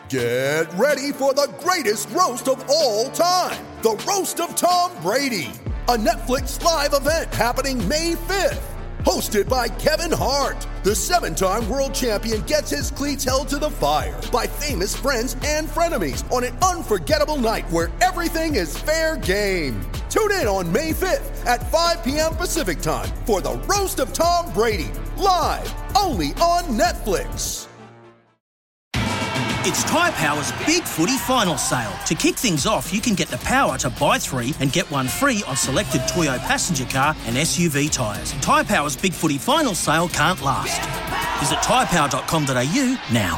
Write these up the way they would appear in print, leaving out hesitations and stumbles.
Get ready for the greatest roast of all time, the Roast of Tom Brady, a Netflix live event happening May 5th. Hosted by Kevin Hart, the 7-time world champion gets his cleats held to the fire by famous friends and frenemies on an unforgettable night where everything is fair game. Tune in on May 5th at 5 p.m. Pacific time for the Roast of Tom Brady, live only on Netflix. It's Tyre Power's Big Footy Final Sale. To kick things off, you can get the power to buy 3 and get 1 free on selected Toyo passenger car and SUV tyres. Tyre Power's Big Footy Final Sale can't last. Visit tyrepower.com.au now.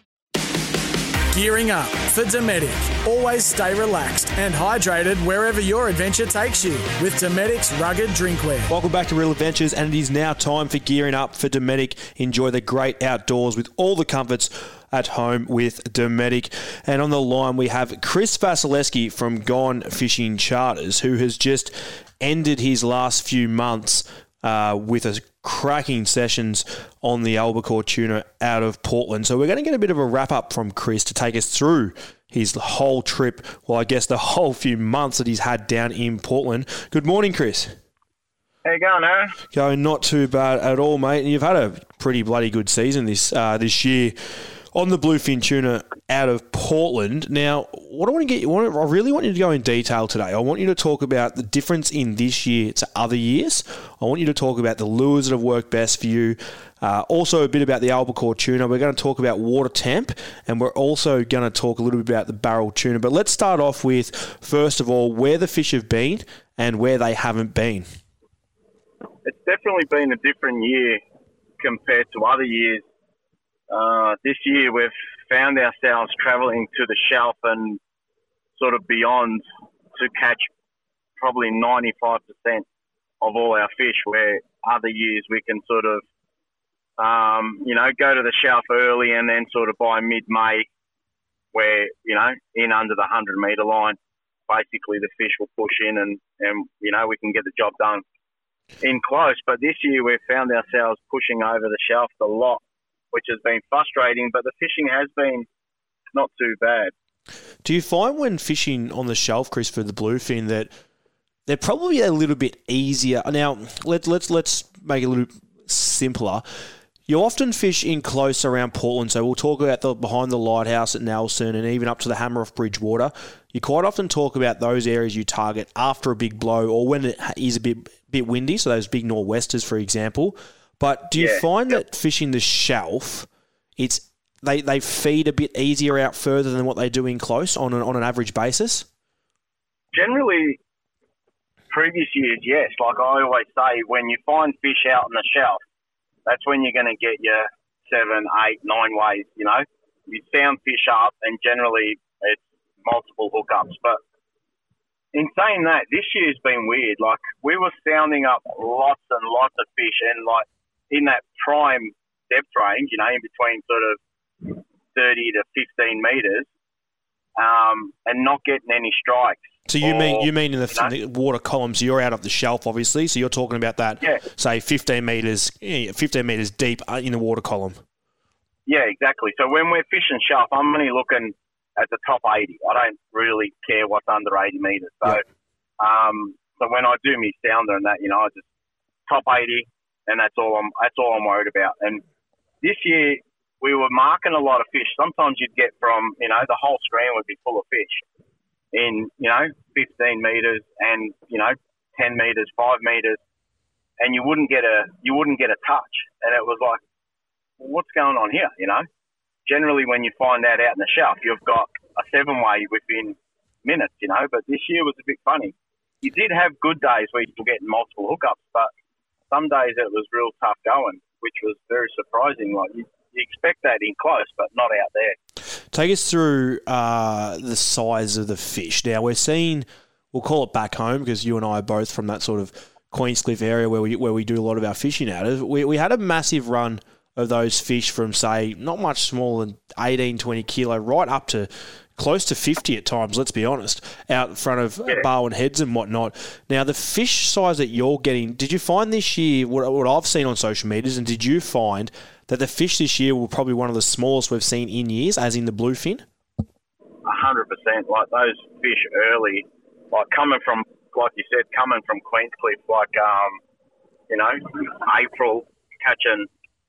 Gearing up for Dometic. Always stay relaxed and hydrated wherever your adventure takes you with Dometic's rugged drinkware. Welcome back to Real Adventures, and it is now time for gearing up for Dometic. Enjoy the great outdoors with all the comforts at home with Dometic. And on the line we have Chris Vasilevsky from Gone Fishing Charters, who has just ended his last few months with a cracking sessions on the albacore tuna out of Portland. So we're going to get a bit of a wrap-up from Chris to take us through his whole trip, well, I guess the whole few months that he's had down in Portland. Good morning, Chris. How you going, Aaron? Going not too bad at all, mate. And you've had a pretty bloody good season this year on the bluefin tuna out of Portland. Now, what I want to get you, I really want you to go in detail today. I want you to talk about the difference in this year to other years. I want you to talk about the lures that have worked best for you. Also a bit about the albacore tuna. We're going to talk about water temp, and we're also going to talk a little bit about the barrel tuna. But let's start off with, first of all, where the fish have been and where they haven't been. It's definitely been a different year compared to other years. This year we've found ourselves travelling to the shelf and sort of beyond to catch probably 95% of all our fish, where other years we can sort of, go to the shelf early and then sort of by mid-May where, in under the 100-metre line, basically the fish will push in and we can get the job done in close. But this year we've found ourselves pushing over the shelf a lot, which has been frustrating, but the fishing has been not too bad. Do you find when fishing on the shelf, Chris, for the bluefin, that they're probably a little bit easier? Now, let's make it a little simpler. You often fish in close around Portland, so we'll talk about the behind the lighthouse at Nelson and even up to the Hammer off Bridgewater. You quite often talk about those areas you target after a big blow or when it is a bit windy, so those big nor'westers, for example. But do you find that fishing the shelf, they feed a bit easier out further than what they do in close on an average basis? Generally, previous years, yes. Like I always say, when you find fish out on the shelf, that's when you're going to get your 7, 8, 9 ways, You sound fish up and generally it's multiple hookups. But in saying that, this year's been weird. Like we were sounding up lots and lots of fish and like in that prime depth range, in between sort of 30 to 15 metres, and not getting any strikes. So you mean in the water columns, you're out of the shelf, obviously, so you're talking about that, say, 15 metres deep in the water column. Yeah, exactly. So when we're fishing shelf, I'm only looking at the top 80. I don't really care what's under 80 metres. So, so when I do my sounder and that, I just top 80, and that's all I'm worried about. And this year we were marking a lot of fish. Sometimes you'd get from the whole screen would be full of fish in 15 metres and 10 metres, 5 metres, and you wouldn't get a touch. And it was like, well, what's going on here? Generally when you find that out in the shelf, you've got a 7-way within minutes. But this year was a bit funny. You did have good days where you were getting multiple hookups, but some days it was real tough going, which was very surprising. Like you expect that in close, but not out there. Take us through the size of the fish. Now we're seeing, we'll call it back home because you and I are both from that sort of Queenscliff area where we do a lot of our fishing out of. We had a massive run of those fish from, say, not much smaller than 18, 20 kilo, right up to close to 50 at times, let's be honest, out in front of Barwon Heads and whatnot. Now, the fish size that you're getting, did you find this year, what I've seen on social medias, and did you find that the fish this year were probably one of the smallest we've seen in years, as in the bluefin? 100%. Like those fish early, like coming from, like you said, coming from Queenscliff, like, April, catching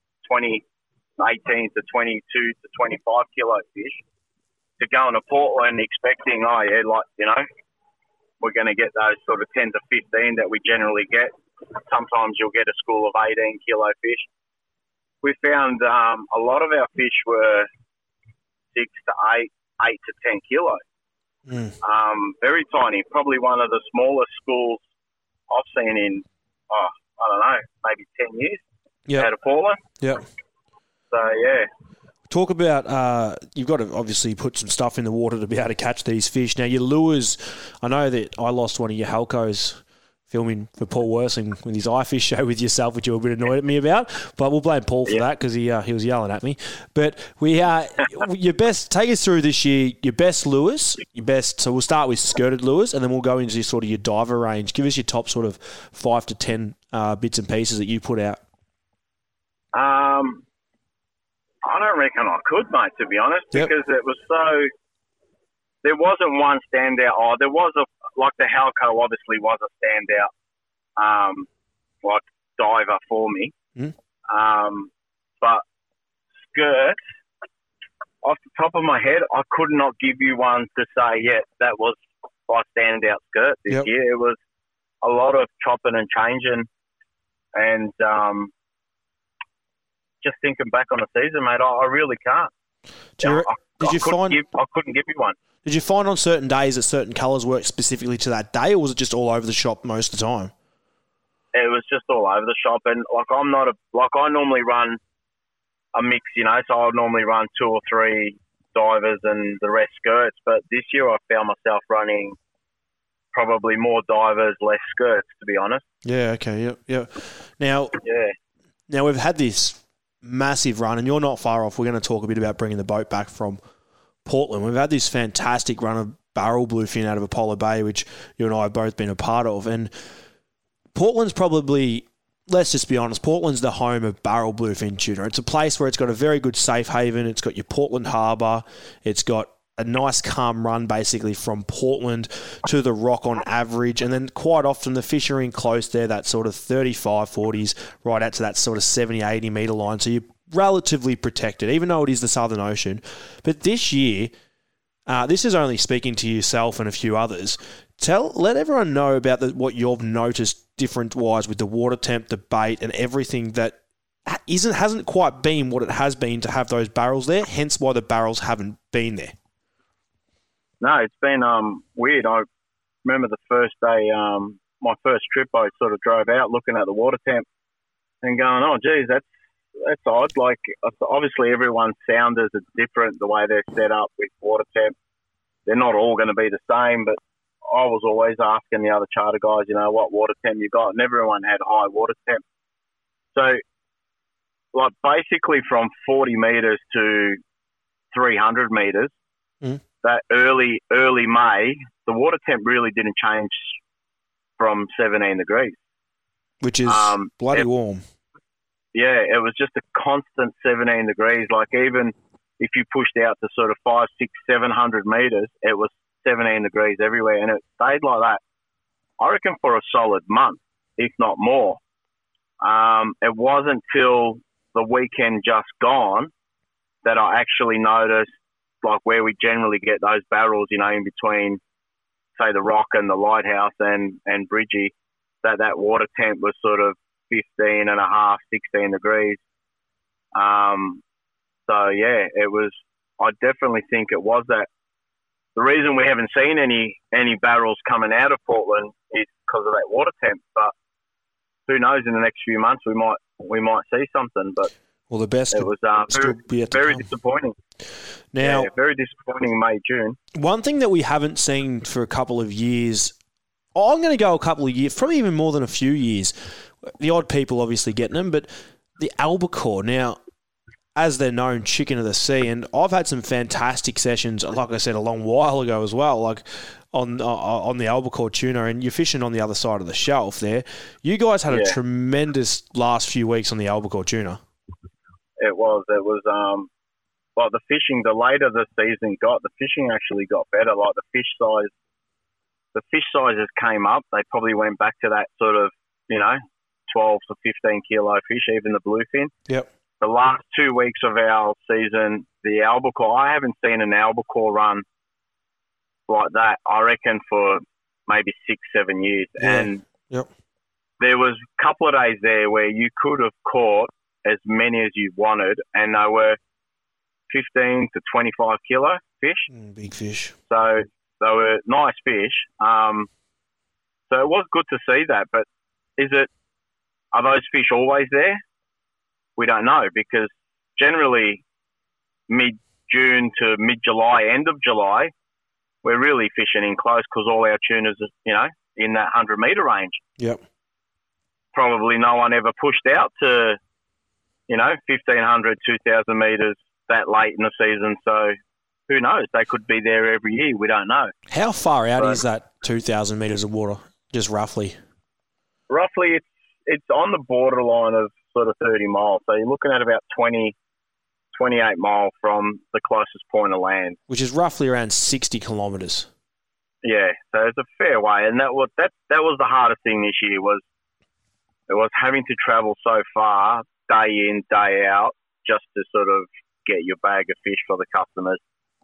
18 to 22 to 25 kilo fish, to going to Portland expecting, we're going to get those sort of 10 to 15 that we generally get. Sometimes you'll get a school of 18 kilo fish. We found a lot of our fish were 6 to 8 to 10 kilos. Very tiny. Probably one of the smallest schools I've seen in, maybe 10 years out of Portland. Yeah. So, yeah. Talk about, you've got to obviously put some stuff in the water to be able to catch these fish. Now, your lures, I know that I lost one of your Halcos filming for Paul Worsing with his iFish show with yourself, which you were a bit annoyed at me about, but we'll blame Paul for that because he was yelling at me. But your best, take us through this year, your best lures, so we'll start with skirted lures and then we'll go into sort of your diver range. Give us your top sort of 5 to 10 bits and pieces that you put out. I don't reckon I could, mate, to be honest, because it was so... There wasn't one standout. There was the Halco obviously was a standout, diver for me. But skirt, off the top of my head, I could not give you one to say, that was my standout skirt this year. It was a lot of chopping and changing, and just thinking back on the season, mate, I really can't. I couldn't give you one. Did you find on certain days that certain colours worked specifically to that day, or was it just all over the shop most of the time? It was just all over the shop, and I normally run a mix, so I'll normally run 2 or 3 divers and the rest skirts. But this year I found myself running probably more divers, less skirts, to be honest. Yeah. Okay. Yep. Now we've had this massive run, and you're not far off. We're going to talk a bit about bringing the boat back from Portland. We've had this fantastic run of barrel bluefin out of Apollo Bay, which you and I have both been a part of. And Portland's probably, let's just be honest, Portland's the home of barrel bluefin tuna. It's a place where it's got a very good safe haven. It's got your Portland Harbour. It's got a nice calm run basically from Portland to the Rock on average. And then quite often the fish are in close there, that sort of 35, 40s, right out to that sort of 70, 80 metre line. So you're relatively protected, even though it is the Southern Ocean. But this year, this is only speaking to yourself and a few others. Let everyone know about what you've noticed different-wise with the water temp, the bait, and everything that hasn't quite been what it has been to have those barrels there, hence why the barrels haven't been there. No, it's been weird. I remember the first day, my first trip, I sort of drove out looking at the water temp and going, oh, geez, that's odd. Like, obviously everyone's sounders are different, the way they're set up with water temp. They're not all going to be the same, but I was always asking the other charter guys, what water temp you got, and everyone had high water temp. So, like, basically from 40 metres to 300 metres, that early May, the water temp really didn't change from 17 degrees. Which is bloody warm. Yeah, it was just a constant 17 degrees. Like, even if you pushed out to sort of 500, 600, 700 metres, it was 17 degrees everywhere. And it stayed like that, I reckon, for a solid month, if not more. It wasn't till the weekend just gone that I actually noticed, like, where we generally get those barrels, in between, say, the Rock and the Lighthouse and Bridgie, that water temp was sort of 15 and a half, 16 degrees. So, yeah, it was, I definitely think it was that. The reason we haven't seen any barrels coming out of Portland is because of that water temp. But who knows, in the next few months we might see something. But well, the best it was very disappointing. Now, very disappointing May, June. One thing that we haven't seen for a couple of years, I'm going to go a couple of years, probably even more than a few years. The odd people obviously getting them, but the albacore. Now, as they're known, chicken of the sea, and I've had some fantastic sessions, like I said, a long while ago as well, like on the albacore tuna, and you're fishing on the other side of the shelf there. You guys had a tremendous last few weeks on the albacore tuna. It was like the fishing. The later the season got, the fishing actually got better. Like the fish sizes came up. They probably went back to that sort of 12 to 15 kilo fish, even the bluefin. Yep. The last 2 weeks of our season, the albacore. I haven't seen an albacore run like that, I reckon, for maybe 6-7 years. Yeah. And yep. There was a couple of days there where you could have caught as many as you wanted, and they were 15 to 25 kilo fish. Big fish. So they were nice fish. So it was good to see that. But are those fish always there? We don't know, because generally mid-June to mid-July, end of July, we're really fishing in close because all our tuners are, in that 100-metre range. Yep. Probably no one ever pushed out to, 1,500, 2,000 metres that late in the season. So who knows? They could be there every year. We don't know. How far out is that 2,000 metres of water, just roughly? Roughly, it's on the borderline of sort of 30 miles. So you're looking at about 28 miles from the closest point of land. Which is roughly around 60 kilometres. Yeah, so it's a fair way. And that was the hardest thing this year was having to travel so far, day in, day out, just to sort of get your bag of fish for the customers.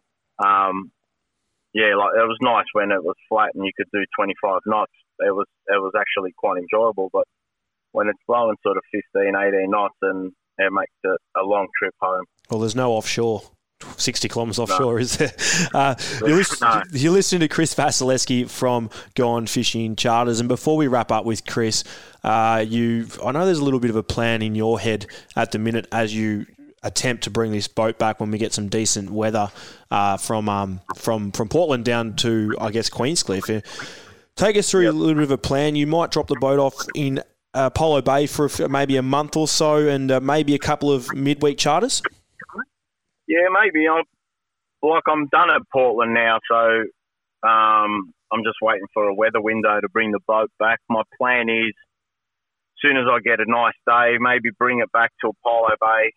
It was nice when it was flat and you could do 25 knots. It was actually quite enjoyable. But when it's blowing sort of 15, 18 knots, and it makes it a long trip home. Well, there's no offshore. 60 kilometres offshore, No. is there? No. You're listening to Chris Vasilevsky from Gone Fishing Charters. And before we wrap up with Chris, I know there's a little bit of a plan in your head at the minute as you attempt to bring this boat back when we get some decent weather from Portland down to, I guess, Queenscliff. Take us through a little bit of a plan. You might drop the boat off in Apollo Bay for maybe a month or so, and maybe a couple of midweek charters. Yeah, maybe. I'm done at Portland now, so I'm just waiting for a weather window to bring the boat back. My plan is, as soon as I get a nice day, maybe bring it back to Apollo Bay,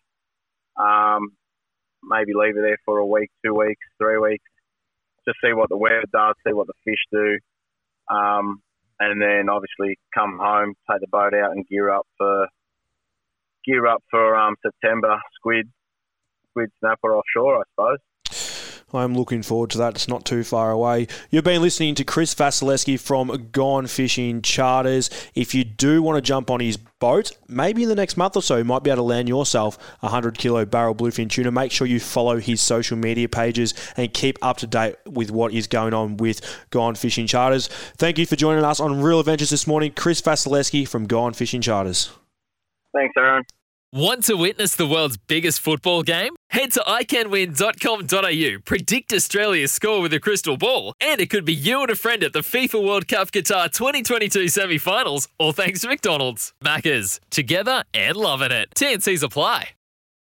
maybe leave it there for a week, 2 weeks, 3 weeks, to see what the weather does, see what the fish do, and then obviously come home, take the boat out and gear up for September squid snapper offshore, I suppose. I'm looking forward to that. It's not too far away. You've been listening to Chris Vasilevsky from Gone Fishing Charters. If you do want to jump on his boat, maybe in the next month or so, you might be able to land yourself a 100-kilo barrel bluefin tuna. Make sure you follow his social media pages and keep up to date with what is going on with Gone Fishing Charters. Thank you for joining us on Real Adventures this morning. Chris Vasilevsky from Gone Fishing Charters. Thanks, Aaron. Want to witness the world's biggest football game? Head to iCanWin.com.au, predict Australia's score with a crystal ball, and it could be you and a friend at the FIFA World Cup Qatar 2022 semi-finals, all thanks to McDonald's. Maccas, together and loving it. TNCs apply.